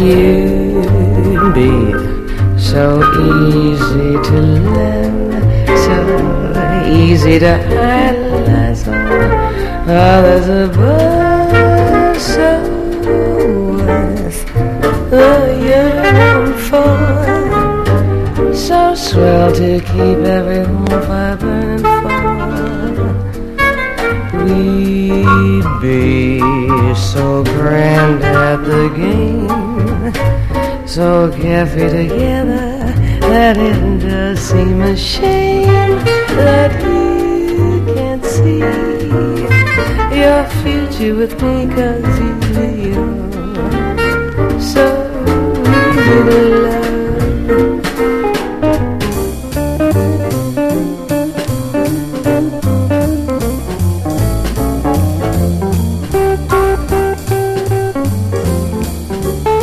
You'd be so easy to lend, so easy to idolize others above, so worth the yearn for, so swell to keep every home fire burning for. We'd be so grand at the game, so carefree together, that it does seem a shame that you can't see your future with me, 'cause you're